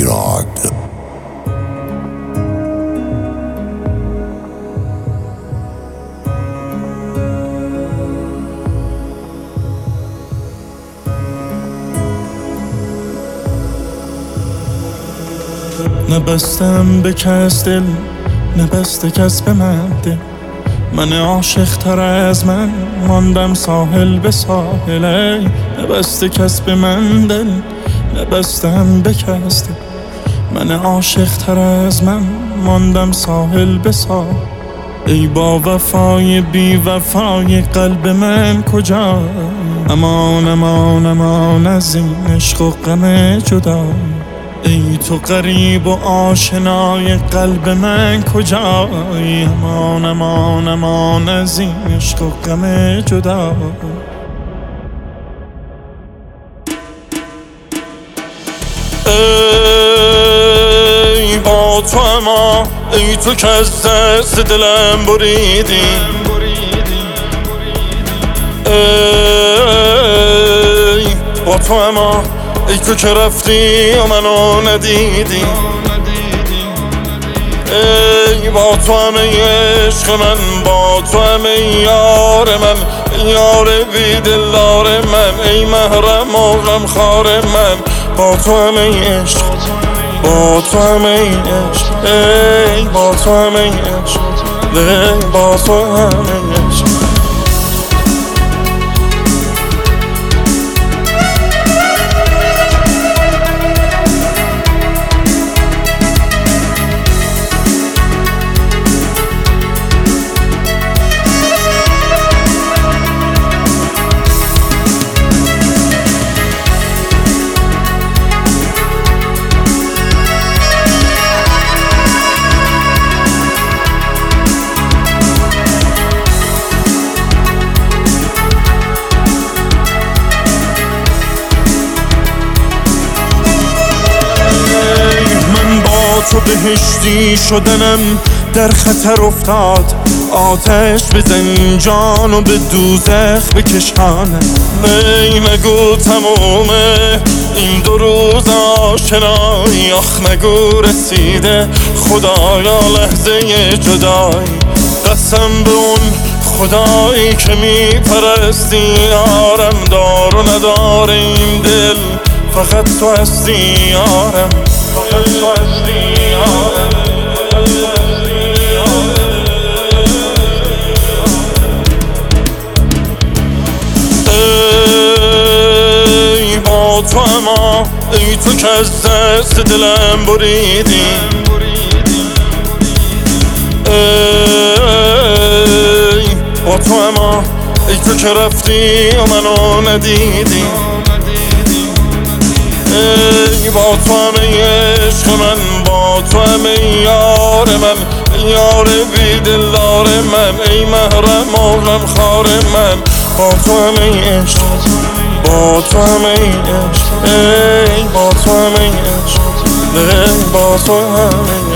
ایراد. نبستم به کس دل، نبسته کس به من دل. من عاشق تر از من ماندم ساحل به ساحل. ای نبسته کس به من دل، نبستم به کس دل. من عاشق تر از من ماندم ساحل به ساحل. ای با وفای بی وفای قلب من کجا؟ امان امان امان از این عشق و غم جدا. ای تو غریب و آشنای قلب من کجایی؟ امان امان امان از این عشق و غم جدا. ای با تو اما ای تو که از دست دلم بریدی. ای با تو اما ای تو که رفتی و منو ندیدی. ای با تو همه عشق من، با تو همه یار من، یار بی دلدار من، ای محرم و غمخوار من. با تو همه عشق، با تو همه عشق، ای با تو همه عشق، ای با تو همه عشق. تو بهشتی شدنم در خطر افتاد. آتش بزن جان و به دوزخ بکشانم. ای نگو تمومه این 2 روز آشنایی. آخ نگو رسیده خدایا لحظه جدایی. قسم به اون خدایی که میپرستی یارم. دار و ندار این دل فقط تو هستی یارم، فقط تو هستی یارم. ای با تو اما ای تو که از دست دلم بریدی. ای با تو اما ای تو که رفتی و منو ندیدی. ای با تو همه عشق من، با تو همه یار من، یار بی دلدار من، ای محرم و غمخوار من. با تو همه عشق، با تو همه عشق، ای با تو همه عشق، ای با تو همه